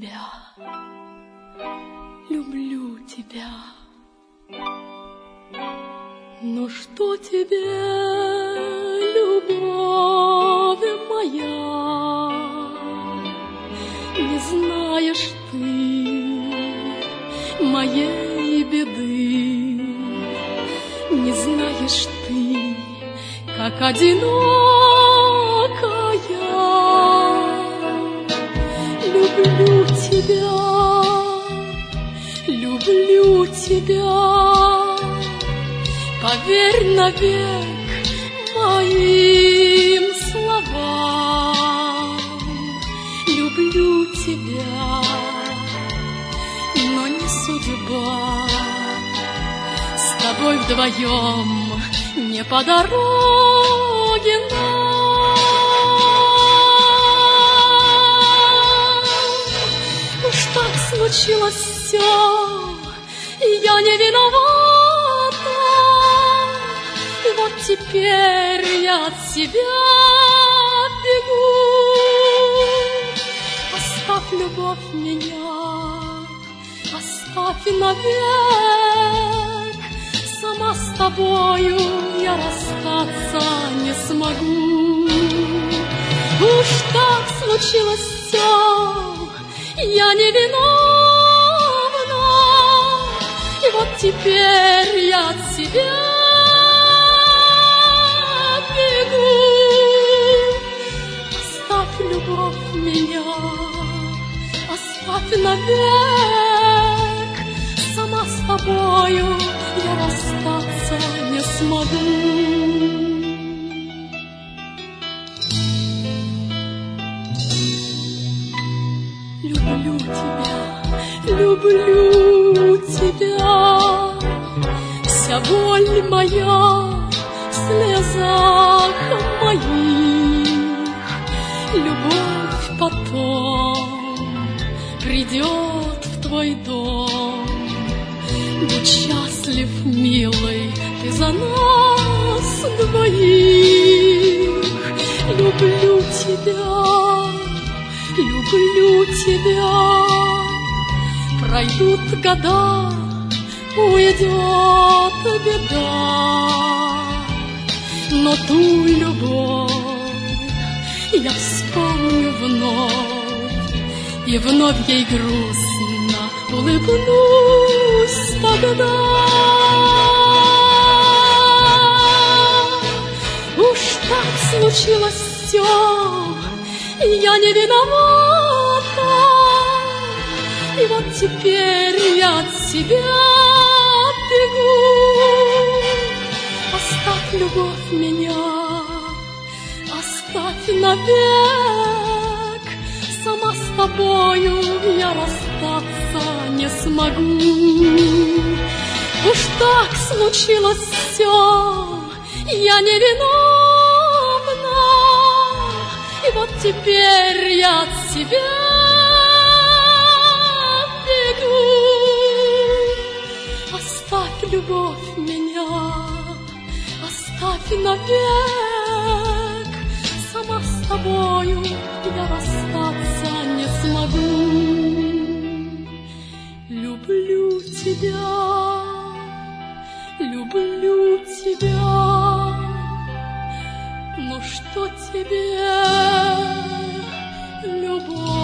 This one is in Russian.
тебя, люблю тебя. Но что тебе, любовь моя, не знаешь ты моей беды, не знаешь ты, как одинокая. Люблю тебя, люблю тебя, поверь навек моим словам. Люблю тебя, но не судьба, с тобой вдвоем не по дороге нам. Уж так случилось все, и я не виновата, и вот теперь я от себя бегу. Оставь, любовь, меня, оставь навек, сама с тобою я расстаться не смогу. Уж так случилось все, я не виновна, и вот теперь я от себя бегу. Оставь, любовь, меня, оставь навек, сама с тобою я расстаться не смогу. Люблю тебя, люблю тебя, вся боль моя в слезах моих. Любовь потом придет в твой дом. Будь счастлив, милый, ты за нас двоих. Люблю тебя, люблю тебя. Пройдут года, уйдет беда, но ту любовь я вспомню вновь, и вновь ей грустно улыбнусь тогда. Уж так случилось все, я не виновата, и вот теперь я от себя бегу. Оставь, любовь, меня, оставь навек, сама с тобою я расстаться не смогу. Уж так случилось все, я не виновна, и вот теперь я от себя бегу. Оставь, любовь, меня, оставь навек, сама с тобою я расстаться не смогу. Люблю тебя, люблю тебя, но что тебе, любовь?